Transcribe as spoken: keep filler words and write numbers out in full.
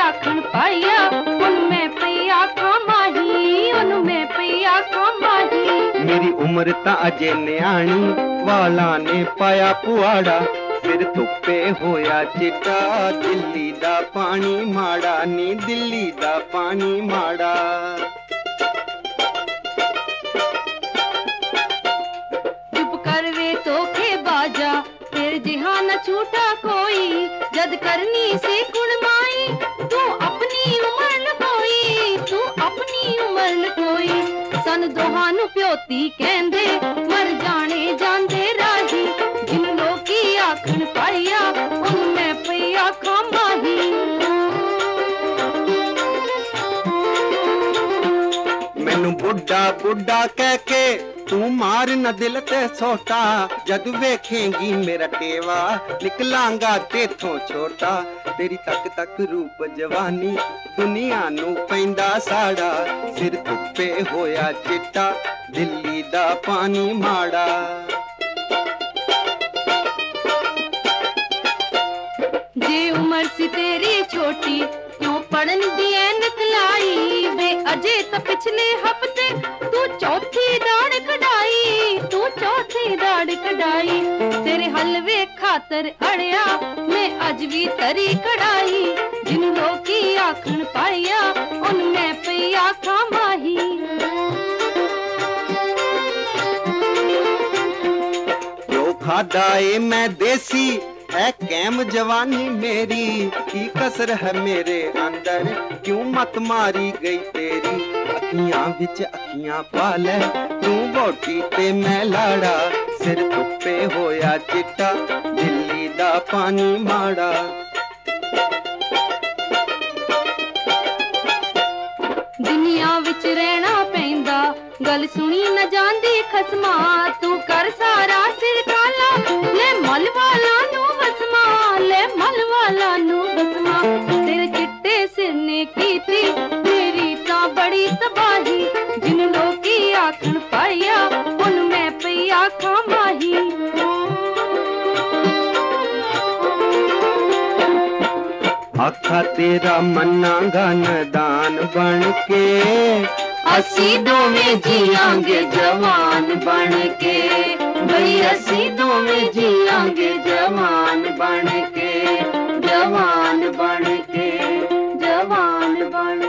आखन पाया उनमें पिया खामाही उनमें पिया खामाही। मेरी उम्र ता अजे न्याणी वाला ने पाया पुआड़ा फिर धुप्पे होया चिट्टा दिल्ली दा पानी माड़ा नी दिल्ली दा पानी माड़ा। चुप कर वे तो खे बाजा तेरे जिहा न छूटा कोई जद करनी से कुणमाई तू अपनी उम्र लकोई तू अपनी उम्र लकोई। सन दोहां नू प्योती कहंदे मर जाने जांदे राही जिन लोकी आखन पाया उनमें पिया खामाही। मैनू बुढ़ा बुढ़ा कह के तू मार न दिल ते सोटा जद वेखेंगी मेरा टेवा निकलांगा तेथों छोटा। तेरी तक तक रूप जवानी दुनिया नू पैंदा साड़ा सिर धुप्पे होया चिट्टा दिल्ली दा पानी माड़ा। जे उम्र सी तेरी छोटी क्यों पढ़न दी ऐनक लाई वे अजे तो पिछले हफ्ते तू चौथी दाड़ कढ़ाई तू चौथी दाड़ कढ़ाई। तेरे हलवे खातर अड़िया मैं अज भी तरी कढ़ाई जिन लोकी आखन पाया उनमें पिया खामाही। जो खादा ए मैं देसी है कैम जवानी मेरी की कसर है मेरे अंदर क्यों मत मारी गई तेरी। अखियां विच अखियां पाले तू बोटी ते मैं लाड़ा सिर धुप्पे होया चिट्टा दिल्ली दा पानी माड़ा। दुनिया विच रहना पैंदा गल सुनी न जांदी खसमा तू कर सारा सिर काला ले मल वाला नू बसमा ले मल वाला नू बसमा। तेरे चिट्टे सिर ने की थी मेरी ता बड़ी तबाही जिन लोकी आखन पाया उनमें पिया खामाही। आखा तेरा मन्नागा नदान बन के असी दोवें जियांगे जवान बन के भई असी दोवें जियांगे जवान बन के जवान बन के जवान बन